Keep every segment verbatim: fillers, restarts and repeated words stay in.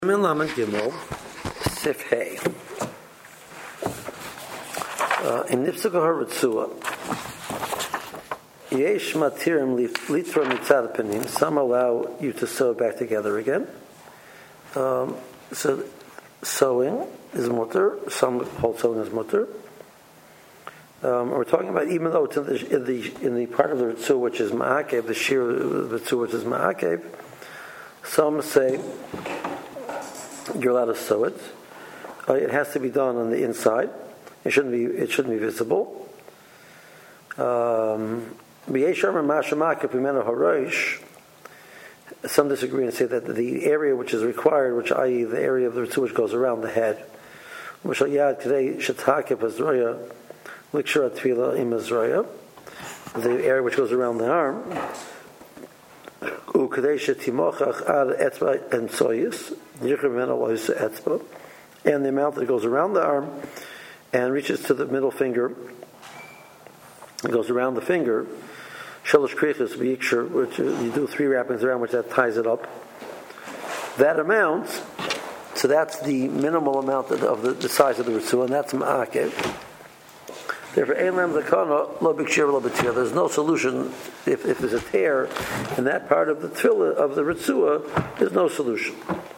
Min Lamed Gimel, Sif Hey. In Nifsuk HaRitzua, Yesh Matirim Litra Mitzad Panim. Some allow you to sew it back together again. Um, so sewing is mutter. Some hold sewing is mutter. Um, we're talking about even though it's in the in the, in the part of the Ritzua which is Ma'akev, the shear of the Ritzua which is Ma'akev. Some say you're allowed to sew it. Uh, it has to be done on the inside. It shouldn't be. It shouldn't be visible. Um, Some disagree and say that the area which is required, which that is the area of the Ritzua which goes around the head, which today the area which goes around the arm. And the amount that goes around the arm and reaches to the middle finger, it goes around the finger, which you do three wrappings around, which that ties it up. That amount, so that's the minimal amount of the, the size of the Ritzua, and that's Ma'akev. Therefore, there's no solution if, if there's a tear in that part of the tefillah of the Ritzua. There's no solution.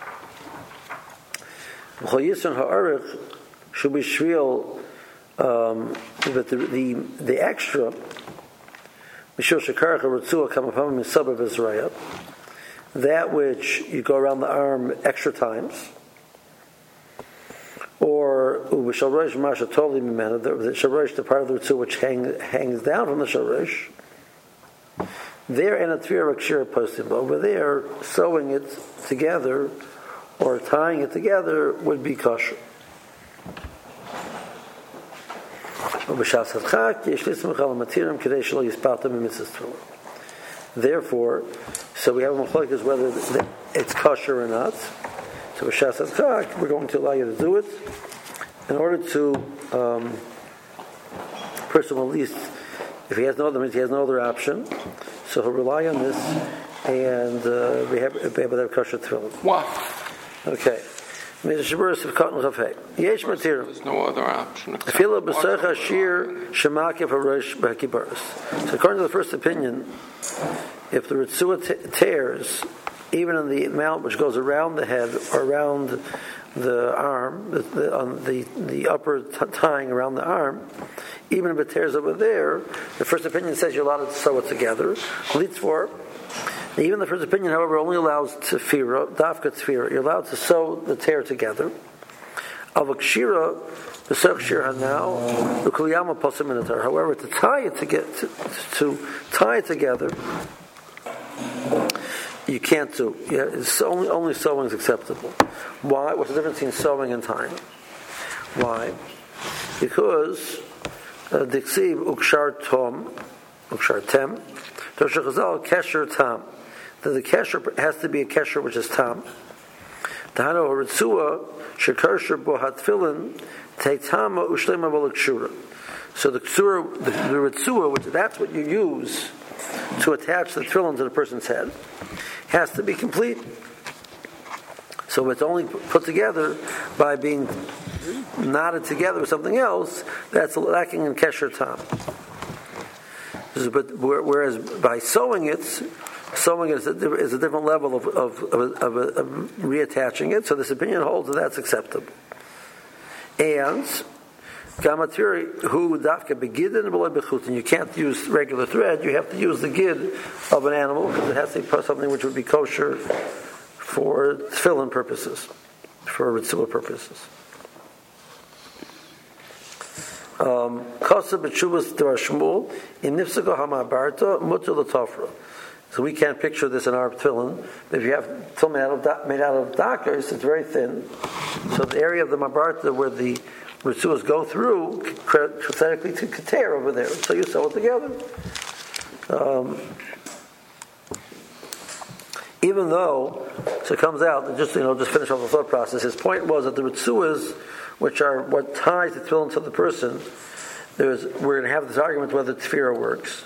Should be shriel, um, but the the, the extra that which you go around the arm extra times. Or the sharash, the part of the Ritzua which hang, hangs down from the sharash, there in a tvira kshira postim. Over there, sewing it together or tying it together would be kosher. Therefore, so we have a machlokes whether it's kosher or not. So we're going to allow you to do it in order to um, person will at least, if he has no other, he has no other option, so he'll rely on this and uh, be able to have kosher tefillin. Why? Okay. There's no other option. So according to the first opinion, if the Ritzua t- tears, even in the amount which goes around the head or around the arm, the, the, on the, the upper t- tying around the arm, even if it tears over there, the first opinion says you're allowed to sew it together. Leads for even the first opinion, however, only allows tefira, dafka tefira. You're allowed to sew the tear together. Avakshira, the sekshira now, the kuliyama posaminitar. However, to tie it to get to, to tie it together, you can't do. Yeah, it's only only sewing is acceptable. Why? What's the difference between sewing and tying? Why? Because diksiv ukshar tom, ukshar tem, toshachazal kesher tam. That the kesher has to be a kesher which is tam. Tahano ritzua shekersher bo hatfilin teitama ushlema v'lekshura. So the ksura, the, the ritzua, which that's what you use to attach the tefillin to the person's head, has to be complete. So it's only put together by being knotted together with something else that's lacking in kesher tam. But whereas by sewing it, sewing it is a, is a different level of, of, of, of, of reattaching it. So this opinion holds that that's acceptable. And gamatiri who dafka begidin b'loy bechutin. You can't use regular thread. You have to use the gid of an animal because it has to be something which would be kosher for tefillin purposes, for ritzua purposes. Kosa b'tshuvas Dvar Shmuel in nifsaka hamabarta mutar l'tofra. So we can't picture this in our tefillin. If you have tefillin made out of made out of dakars, it's very thin. So the area of the mabarta where the Ritzuas go through, pathetically to tear over there. So you sew it together. Um, even though, so it comes out, and just you know, just finish off the thought process. His point was that the Ritzuas, which are what ties the tefillin to the person, there's we're going to have this argument whether tefira works.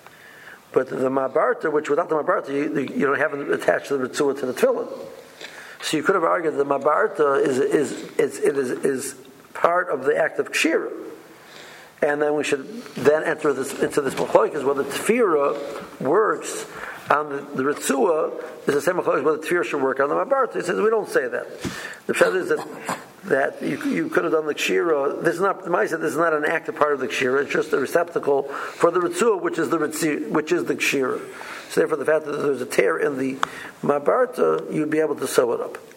But the mabarta, which without the mabarta, you, you don't have it attached to the Ritzua to the tefillin. So you could have argued that the mabarta is is is it is is part of the act of kshira, and then we should then enter this into this machlokes whether tefira works on the, the ritzua is the same machlokes whether tefira should work on the mabarta. He says we don't say that. The fact is that that you you could have done the kshira. This is not the Ma'aseh. This is not an active part of the kshira. It's just a receptacle for the ritzua, which is the ritzua, which is the kshira. So therefore, the fact that there's a tear in the mabarta, you'd be able to sew it up.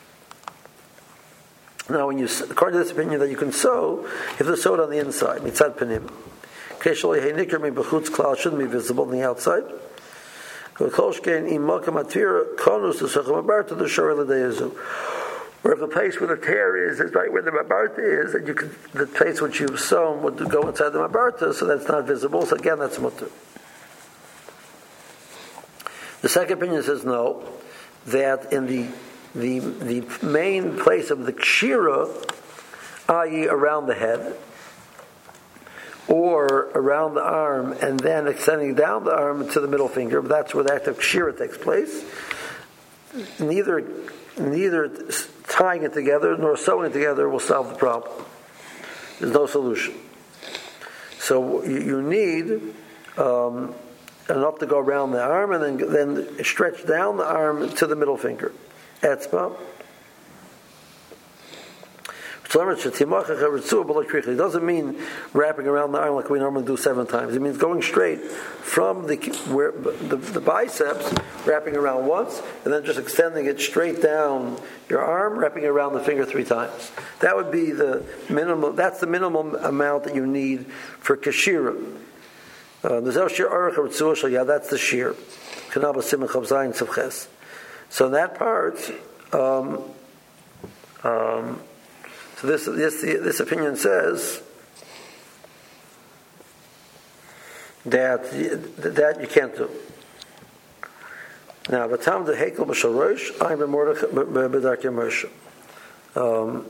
Now, when you, according to this opinion, that you can sew, you have to sew it on the inside, mitzad panim. Keshol yehei nikar mi b'chutz klal shouldn't be visible on the outside. Kol shkein im makam atvira konus to secham mabarta the shor l'deyazu. Or if the place where the tear is is right where the mabarta is, and you can, the place which you've sewn would go inside the mabarta, so that's not visible. So again, that's mutter. The second opinion says no, that in the the the main place of the kshira, that is around the head, or around the arm, and then extending down the arm to the middle finger, that's where the act of kshira takes place. Neither neither tying it together nor sewing it together will solve the problem. There's no solution. So you, you need um, enough to go around the arm, and then then stretch down the arm to the middle finger. Etzba. It doesn't mean wrapping around the arm like we normally do seven times. It means going straight from the where the, the biceps, wrapping around once, and then just extending it straight down your arm, wrapping around the finger three times. That would be the minimum. That's the minimum amount that you need for kashira. Uh, yeah, that's the shear. So in that part, um, um, so this this this opinion says that that you can't do. Now, the time the hekel b'shalosh, I'm a mordech b'darkei Moshe. Um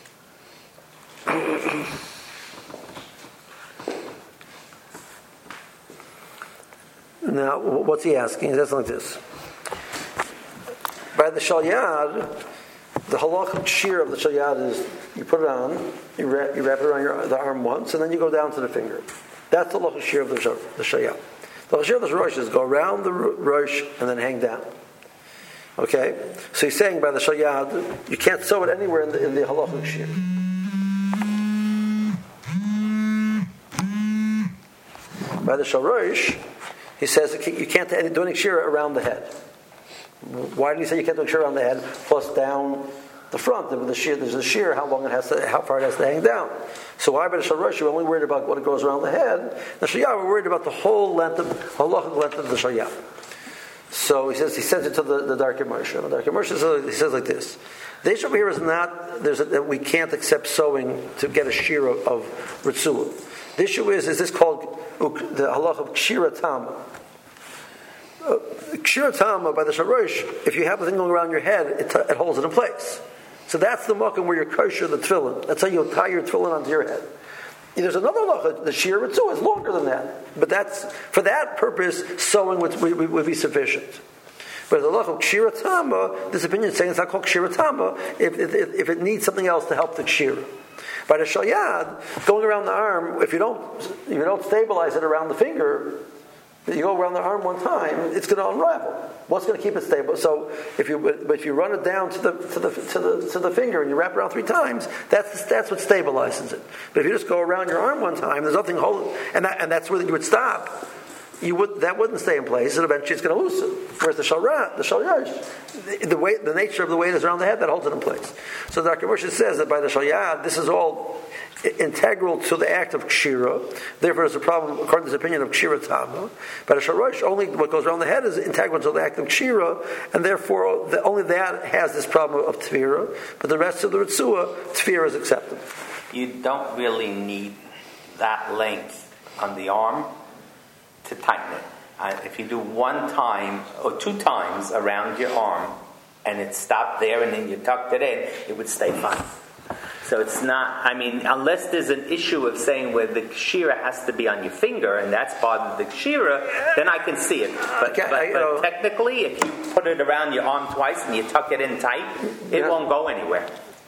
Now, what's he asking? He's asking like this. By the shalyad, the halach of shear of the shalyad is you put it on, you wrap, you wrap it around your, the arm once, and then you go down to the finger. That's the halach of shear of the, the shalyad. The halach of shear of the rosh is go around the rosh and then hang down. Okay? So he's saying by the shalyad, you can't sew it anywhere in the, in the halach of shear. By the shalosh, he says you can't do any shear around the head. Why did he say you can't do a shear around the head plus down the front? The shear, there's a shear, how long it has to, how far it has to hang down. So why by the shalosh, you're only worried about what it goes around the head. The shayah, we're worried about the whole length of halachic length of the shayah. So he says he sends it to the, the Darkei Moshe. The Darkei Moshe says, he says like this: the issue here is not there's a, that we can't accept sewing to get a shear of, of ritzua. The issue is is this called the halach of kshira tama. Uh, kshira tama by the shalosh, if you have the thing going around your head, it, t- it holds it in place. So that's the makom where you're kosher the tefillin. That's how you tie your tefillin onto your head. And there's another halacha, the shir ritzua is longer than that, but that's for that purpose sewing would, would, would be sufficient. But the halacha of kshira tama, this opinion is saying it's not called kshira tama if, if, if it needs something else to help the kshira. By the shalyad, going around the arm, if you don't if you don't stabilize it around the finger, you go around the arm one time, it's going to unravel. What's going to keep it stable? So if you but if you run it down to the to the to the to the finger and you wrap it around three times, that's that's what stabilizes it. But if you just go around your arm one time, there's nothing holding, and that, and that's where you would stop. You would that wouldn't stay in place, and eventually it's going to loosen. Whereas the shalrat, the shalyad, the, the weight, the nature of the weight is around the head that holds it in place. So Darkei Moshe says that by the shalyad, this is all integral to the act of kshira. Therefore, there's a problem according to this opinion of kshira tama. By the shalosh, only what goes around the head is integral to the act of kshira, and therefore the, only that has this problem of tefira. But the rest of the ritzua, tefira is acceptable. You don't really need that length on the arm to tighten it. Uh, if you do one time or two times around your arm and it stopped there and then you tucked it in, it would stay fine. So it's not, I mean, unless there's an issue of saying where the kshira has to be on your finger, and that's part of the kshira, then I can see it. But, Okay, but, I- but uh, technically, if you put it around your arm twice and you tuck it in tight, it Yeah. won't go anywhere.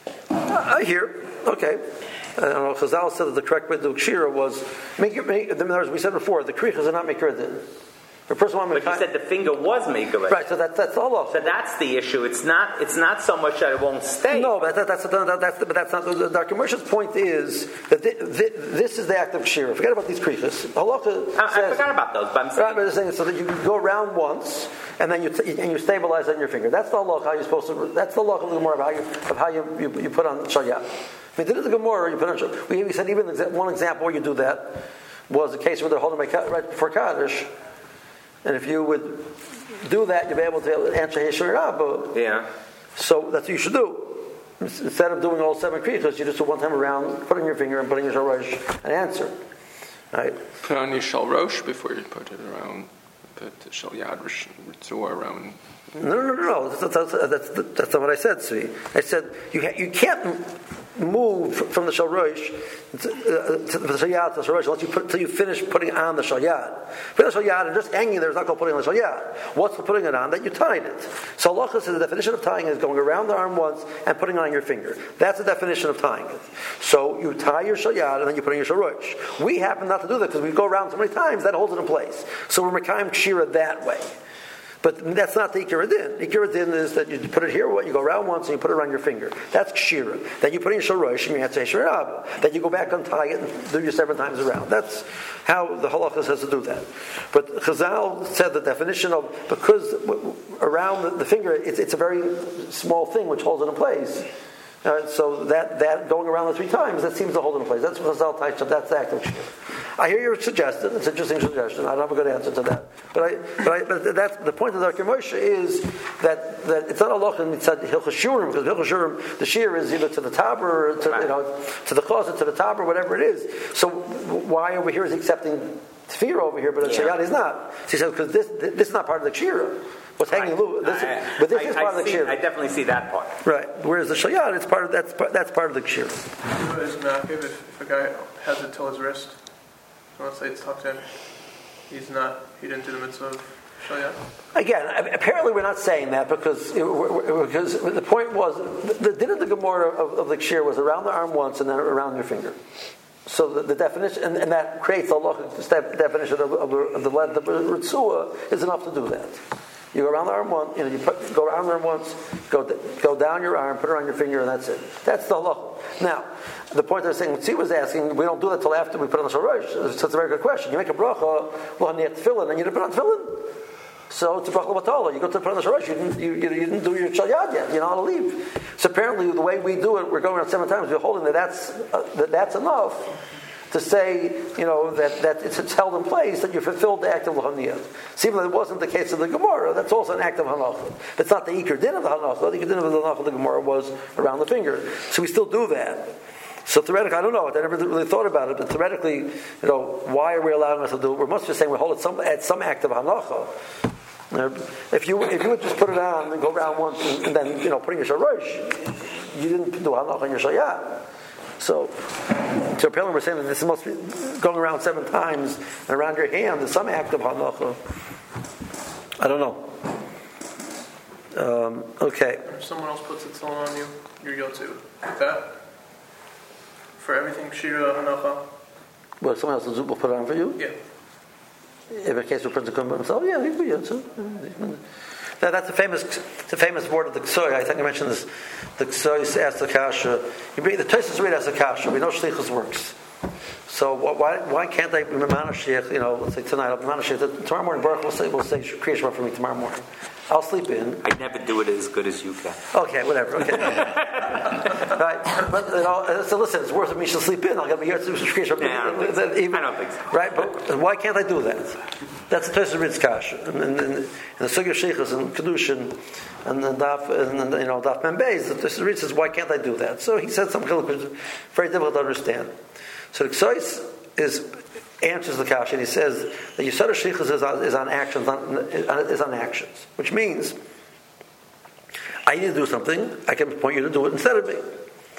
I hear. Okay. I don't know. Chazal said that the correct way to do kshira was make it. Make, in other words, we said before, the krichas are not mikra din. The person wanted But you said the finger was megarit. right. So that, that's all. So that's the issue. It's not. It's not so much that it won't stay. No, but that, that's, that, that's but that's not. Doctor Moshe's point is that thi- thi- this is the act of kshira. Forget about these krichas. Halacha I, I says, forgot about those, but I'm saying. right, but it's saying so that you go around once and then you t- and you stabilize on your finger. That's the halacha how you're supposed to. That's the halacha of the Gemara of how you of how you, you, you put on shalyat. I mean, did it the Gemara? You put on shalyat. We, we said even exa- one example where you do that was the case where they're holding my ka- right before kaddish. And if you would do that, you'd be able to answer Heshur Rabba. Yeah. So that's what you should do. Instead of doing all seven krichas, you just do one time around, putting your finger and putting your shalosh and answer. Right? Put on your shalosh before you put it around. Put the shalyad ritzua around. No, no, no, no. That's, that's, that's, that's not what I said, Tzvi. I said you ha- you can't move from the shalosh to, uh, to the shalyad to the shalosh unless you put until you finish putting on the shalyad. Put the shalyad and just hanging there is not called putting on the shalyad. What's the putting it on? That you tied it. So Allah says the definition of tying is going around the arm once and putting it on your finger. That's the definition of tying it. So you tie your shalyad and then you put in your shalosh. We happen not to do that because we go around so many times that holds it in place. So we're mekayim kshira that way. But that's not the Ikar Din. Ikar Din is that you put it here, you go around once and you put it around your finger. That's Kshira. Then you put in your Shorosh and you have to say Shirab. Then you go back, untie it, and do your seven times around. That's how the Halacha says to do that. But Chazal said the definition of, because around the, the finger, it's, it's a very small thing which holds it in place. Uh, so that, that going around the three times, that seems to hold it in place. That's what Chazal touched up. That's the act of Kshira. I hear your suggestion. It's an interesting suggestion. I don't have a good answer to that. But I, but, I, but that's the point of Doctor Moshe is that, that it's not a loch in mitzad hilchos shurim, because hilchos shurim, the shear is either to the taber, or to, you know, to the closet, to the taber, whatever it is. So why over here is he accepting tefirah over here, but a shayat is not? So he says because this this is not part of the kshira. What's hanging loose? This, I, but this I, is part I of the see, kshira. I definitely see that part. Right. Whereas the shayat, it's part of that's part, that's part of the kshira. Is makiv if, if a guy has it till his wrist? So let's say it's tucked in. He's not. He didn't do the mitzvah of shalyat. Again, apparently we're not saying that because it, because the point was the, the din of the Gemara of, of the kshir was around the arm once and then around your finger. So the, the definition, and, and that creates a logic definition of, of, of the lead. The ritzua is enough to do that. You go around the arm once, you know, you put, go around the arm once, go go down your arm, put it on your finger, and that's it. That's the halacha. Now, the point I was saying, Tzvi was asking, we don't do that till after we put on the shorosh. So it's a very good question. You make a bracha, well, you have tefillin, and you didn't put on tefillin. So it's a bracha batala. You go to put on the shorosh, you didn't, you, you, you didn't do your shalyad yet. You're not allowed to leave. So apparently, the way we do it, we're going around seven times. We're holding that that's uh, that that's enough to say, you know, that, that it's, it's held in place, that you fulfilled the act of l'haniyah. See, even though it wasn't the case of the Gemara, that's also an act of hanacha. It's not the ikar din of the hanacha. The ikar din of the hanacha of the Gemara was around the finger. So we still do that. So theoretically, I don't know. I never really thought about it, but theoretically, you know, why are we allowing us to do it? We must be saying we hold it some, at some act of hanacha. If you if you would just put it on and go around once and, and then, you know, putting your shorosh, you didn't do hanacha on your shayat. So, so apparently we're saying that this must be going around seven times and around your hand is some act of hanacha. I don't know. Um, okay. If someone else puts a tefillin on you, you're yotzu. With that? For everything, shira, hanacha? Well, someone else will put it on for you? Yeah. If a case of a person comes by himself, yeah, he'd be yotzu. Now, that's a famous, it's a famous word of the Ksoy. I think I mentioned this. The Ksoy asked the kasha. You bring the Tosfos read as a kasha. We know shlichus works. So why why can't I Mamanoshech? You know, let's say tonight Mamanoshech. Tomorrow morning, Baruch will say will say Kriya Shema for me tomorrow morning. I'll sleep in. I never do it as good as you can. Okay, whatever. Okay, right. But you know, so listen, it's worth it. Me to sleep in. I'll get me here to Kriya Shema. Yeah, I don't think so. Even, I don't think so. Right, but why can't I do that? That's the Tosfos reads kasha, and, and, and, and the Sugya Sheikhs and Kedushin, and the Daf, and you know Daf Membeis. The Tosfos reads says, why can't I do that? So he said something which is very difficult to understand. So the Ksois is answers the kasha, and he says that Yisod Sheikhs is on, is on actions, on, is on actions, which means I need to do something. I can point you to do it instead of me.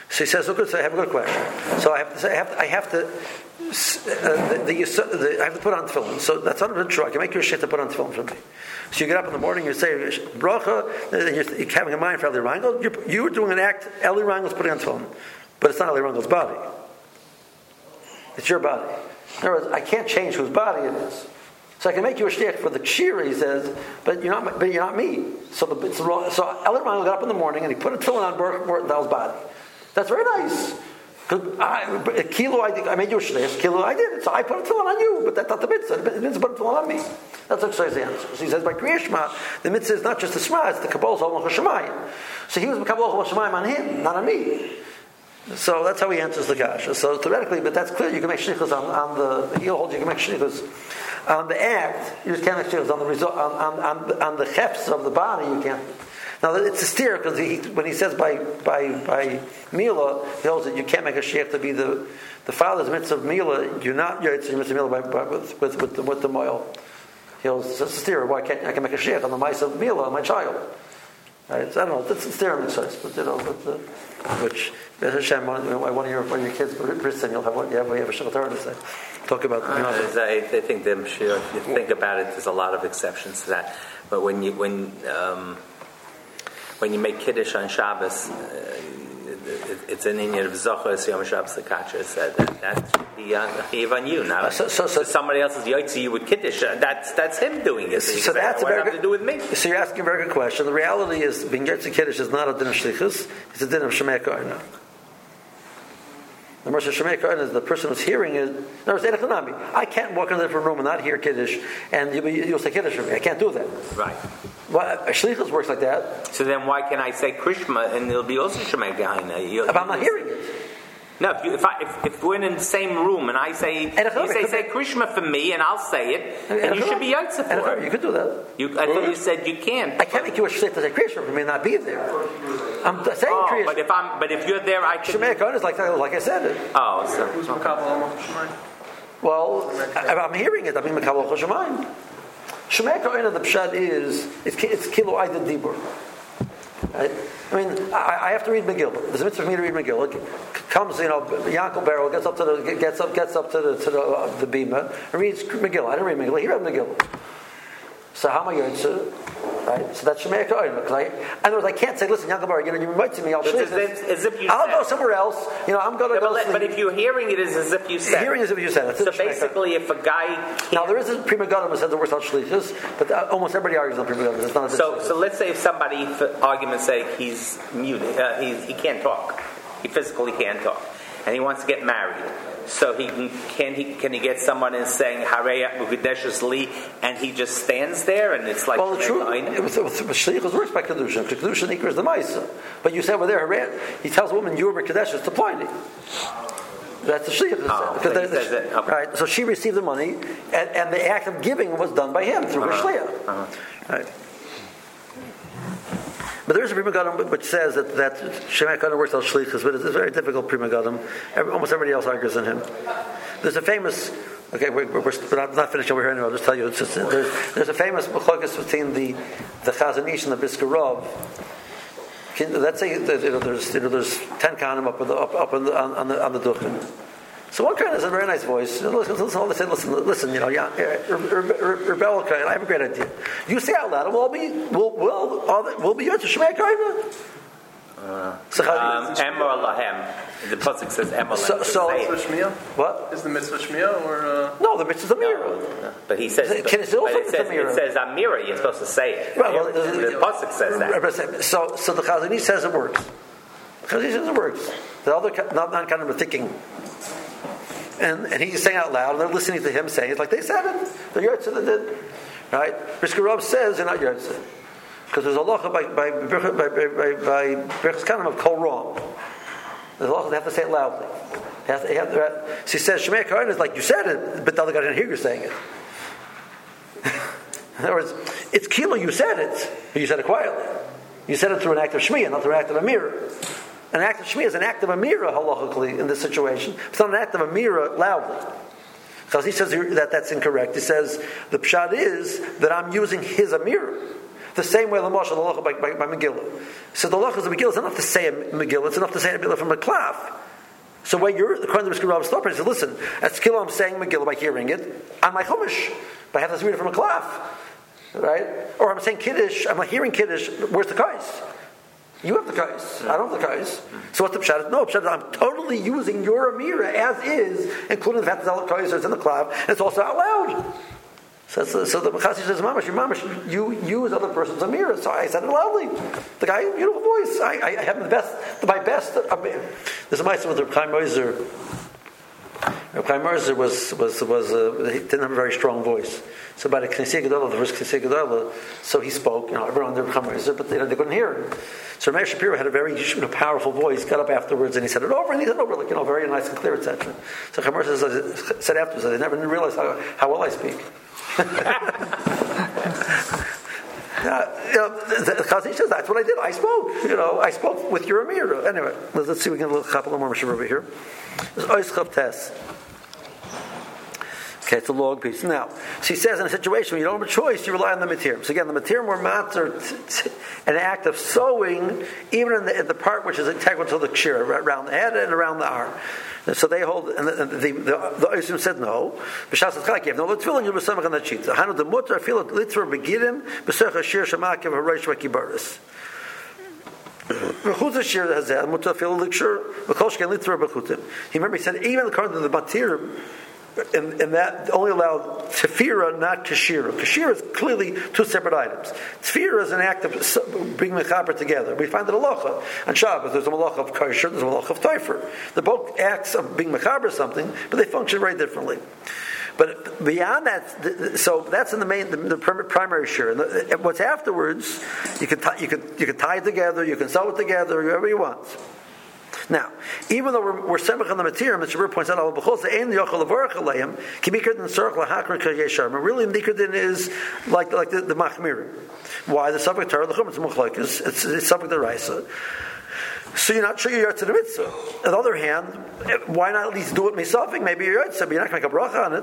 So he says, "Look, so I have a good question. So I have to say, I have to, I have to, uh, the, the, the, I have to put on tefillin. So that's not even true. I can make you a shit to put on tefillin for me. So you get up in the morning, you say bracha, and you're, you're having a mind for Eli Rangel. You're, you're doing an act. Eli Rangel's putting on tefillin, but it's not Eli Rangel's body. It's your body. In other words, I can't change whose body it is. So I can make you a shtick for the kshira, he says, but you're not, but you're not me. So the, it's wrong. So Eli Rangel got up in the morning and he put a tefillin on Baruch Mortendale's body. That's very nice. I, kilo, I, I made you a shliach. Kilo, I did it. So I put a tefillin on you, but that's not the mitzvah. The mitzvah put a tefillin on me. That's what Shlomo answers. So he says by Kriya Shema, the mitzvah is not just the Shema; it's the Kabbalah Zolach Hashemayim. So he was Kabbalah Hashemayim on him, not on me. So that's how he answers the kasha. So theoretically, but that's clear. You can make shlichus on, on the. He'll hold you can make shlichus on the act. You just can't make shlichus on the result on on, on, on the chefs of the body. You can't. Now it's a steer because he, when he says by by by Mila, he holds that you can't make a sheikh to be the the father's mitzvah of Mila. You're not your mitzvah of Mila by, by, with with with the, with the moil. He holds it's a steer. Why can't I can make a sheikh on the mice of Mila on my child? Right? So I don't know. That's a steer on the choice, but you know, but the, which Hashem, one of your one of your kids, Briston, you'll have what you have. We have a shul Torah to say. Talk about. You know, I, I think them sure. If you think about it, there's a lot of exceptions to that. But when you when um, when you make Kiddush on Shabbos, uh, it, it's an inyan of Zochar Yom Shabbos L'Katcher said that that should be on, on you, not uh, so, so, so, somebody else's Yotzi you with Kiddush. Uh, that's that's him doing it. So, so that's a very good, to do with me. So you're asking a very good question. The reality is, being Yotzi Kiddush is not a din of shlichus; it's a din of shemei koina. The Mercer Shemei Kohen is the person who's hearing it. In other words, I can't walk into a different room and not hear Kiddush, and you'll, you'll say Kiddush for me. I can't do that. Right. Well, Shlichus works like that. So then why can I say Krishma and it'll be also Shemei Kohen? If I'm not hearing it. No, if, you, if, I, if, if we're in the same room and I say, you say, say Krishma for me and I'll say it, and you should be Yotze for it. You could do that. You, I thought you said you can't. I can't make you a shliach to say Krishma for me and not be there. I'm saying oh, Krishma. But if I'm, but if you're there, I can. Shemei Kohen is like like I said it. Oh, so who's Makabel Shemayim? Well, if I'm hearing it, I mean Makabel Shemayim. Shemei Kohen of the pshat is it's it's kilo aydin dibur. Right? I mean, I, I have to read Megillah. There's a mitzvah for me to read Megillah. It comes, you know, Yankel Barrel gets up to the gets up gets up to the to the, uh, the bima and reads Megillah. I didn't read Megillah. He read Megillah. So how am I going to? Right. So that's Shemei Kohen. Because I, in other words, I can't say, listen, Yankel Barrel, you know, you invite me, I'll shliach. As if you I'll said. go somewhere else. You know, I'm going to yeah, go. But, but if you're hearing it, is as if you said. Hearing is as if you said it. So basically, if a guy can't... Now there is a Prima Gadam who says the worst on shlichus, but uh, almost everybody argues on Prima Gadam. It's not a so, so let's say if somebody, for argument's sake, he's muted, uh, he's, he can't talk, he physically can't talk, and he wants to get married. So he can, can he can he get someone in saying Hareya Mukadeshus Li, and he just stands there, and it's like well, the truth. Shlichus works by kedusha. Kedusha equals the ma'isa. But you said well there, Hareya. He tells a woman you were Kadeshus to Pliny. That's the shliach. Oh, because so the, the, okay. Right. So she received the money, and, and the act of giving was done by him through uh-huh. her shliach. Uh-huh. Right. But there is a Prima Gadam which says that, that Shemei Kohen works on shlichus, but it's a very difficult Prima Gadam. Every, almost everybody else argues in him. There's a famous, okay, we're, we're, we're not, not finished over here anyway, I'll just tell you. It's just, there's, there's a famous machlokes between the, the Chazon Ish and the Brisker Rav. Let's say that, you know, there's, you know, there's ten kanim up, the, up, up on the, on the, on the duchen. So one kind has a very nice voice. You know, listen, listen, listen, listen, listen, you know, yeah, Rebel Kohen, I have a great idea. You say out loud, we'll be, we'll, we'll, we'll be yours to Shemei Kohen. Uh, um, Emor Lahem. The pasuk says Emor Lahem. So, so Shmiya? What is the mitzvah Shmiya or? Uh... No, the mitzvah is Amira. No, no. But he says, but, but, it, still but it, says it says Amira. You're supposed to say it. Well, well, the, the, the pasuk says that. So, so the Chazon Ish says it works. The Chazon Ish says it works. The other not, not kind of thinking. And, and he's saying out loud, and they're listening to him saying it like they said it. The Yotze that did. Right? Brisker Rav says they're not Yotze. Because there's a halacha by by by by by Birchas Kanim of Kol Ram. There's a halacha they have to say it loudly. They have to, they have to, so he says Shemei Kohen is like you said it, but the other guy didn't hear you saying it. In other words, it's kilo you said it, but you said it quietly. You said it through an act of Shmiyah, not through an act of Amira. An act of Shmiyah is an act of Amira halachically in this situation. It's not an act of Amira loudly. Because he says that that's incorrect. He says the pshat is that I'm using his Amira. The same way the Moshe, the Halacha by, by, by Megillah. So the Halacha of the Megillah is enough to say a Megillah, it's enough to say a Megillah from a Klav. So when you're, according to the Rav Stopper, he said, listen, at Skillah I'm saying Megillah by hearing it on my Chumash, but I have to read it from a Klav. Right? Or I'm saying Kiddush, I'm like hearing Kiddush, where's the Kais? You have the Kais. I don't have the Kais. So what's the Pshat? No, Pshat, I'm totally using your Amira as is, including the fact that the Kais is in the Klav, and it's also out loud. So, so, so the Machasi says, Mamash, your Mamash, you use other person's Amira. So I said it loudly. The guy, beautiful voice. I, I have the best, my best. I mean, there's a mice with Reb Chaim Moser. Reb Chaim Moser was, was, was, uh, he didn't have a very strong voice. So by the Knesset Gedolah, the first Knesset Gedolah, so he spoke, you know, everyone there Reb Chaim Moser, but you know, they couldn't hear him. So Ramesh Shapiro had a very you know, powerful voice, got up afterwards and he said it over, and he said it over, like, you know, very nice and clear, et cetera. So Chaim Moser said, said afterwards, I never realized how, how well I speak. uh, you know, the Chazi says that's what I did. I spoke. You know, I spoke with your Amira. Anyway, let's, let's see if we can get a little couple more Mashur over here. There's Oischav Tess. Okay, it's a log piece. Now, she says in a situation where you don't have a choice, you rely on the material. So again, the material were matter, an act of sewing, even in the, in the part which is integral to the kshira, around the head and around the arm. And so they hold, and the the the Oisim said no. B'shas Chaykev. No, let's fill in your besamach on that sheet. Hanu the mutter feel litra begidim b'sech hashir shemakev harosh v'kibaris. V'chut hashir hazeh mutter feel likshur v'kol shken litra b'chutim. He remember he said even according to the material. And, and that only allowed tefira, not kashira. Kashira is clearly two separate items. Tefira is an act of bringing mechaber together. We find that halacha on Shabbos. There's a malacha of kosher, there's a malacha of teifer. They're both acts of being mechaber something, but they function very differently. But beyond that, so that's in the main, the, the primary shir. And what's afterwards, you can tie, you can you can tie it together, you can sew it together, whatever you want. Now, even though we're, we're semach on the material, Mister Shabir points out, really, nikudin is like like the, the machmir. Why the subject Torah the chum? It's muchlokes. It's it's subject the raisa. So you're not sure you're to the mitzvah. On the other hand, why not at least do it misafik? Maybe you're right, but you're not going to make a bracha on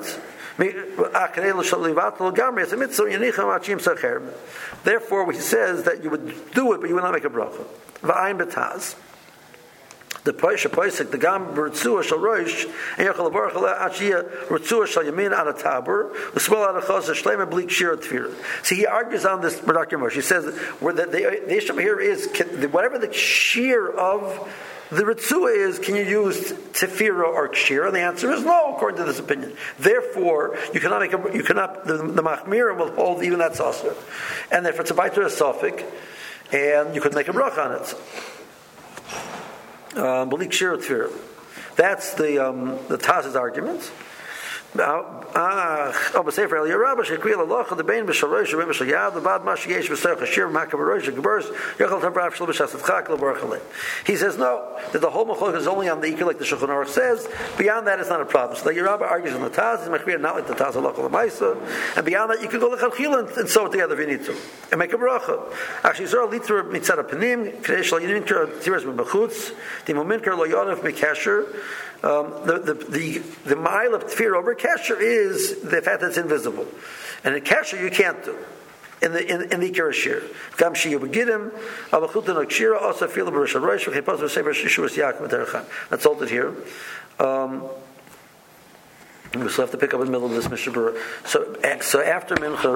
it. Therefore, he says that you would do it, but you would not make a bracha. V'ayin betaz. The Paisha Paisik, the Gam Ritzua Shal Rosh, and Yachal Baruch Achia Ritzua Shal Yamin Ad Tabur, the Small Ad Chaz Shlema Bleak Shir Tfir. See, he argues on this Doctor Moshe. He says where the, the, the issue here is can, whatever the shear of the Ritzua is, can you use Tefira or Kshira? And the answer is no, according to this opinion. Therefore, you cannot make a, you cannot the, the Machmira will hold even that saucer, and if it's a Baiter a Suffolk, and you could make a brach on it. Um, That's the um, the Taz's argument. Ah, oh, but say for El Yerabah, Shekwil Allah, the Bain B'Shalosh, Rebbe Shalyad, the Bad Mashiyesh B'Sech Hashir Makav Rosh Gebers, Yachal Tabrav Shlo B'Shasat Chak LeBarchalim. He says no, that the whole Machlok is only on the Ikar, like the Shulchan Aruch says. Beyond that, it's not a problem. So the Yerabah argues on the Taz, is Machmir not like the Taz Allah L'Maisa, and beyond that, you can go to Chalchil and sew it together if you need to, and make a bracha. Actually, Zor Litra Mitzad Panim, Kadesh Lo Yininker Tiras B'Chutz, Timominker Lo Yonav Mikasher. Um, the the the, the mile of tefir over kasher is the fact that it's invisible, and in kasher you can't do. In the in, in the ikar shir, gam shiyu begidim, avachutan akshira also feel the b'rishal rosh v'chipos v'sever shishuas yaakov v'terachan. That's all it here. Um, we still have to pick up in the middle of this Mishnah. So so after mincha.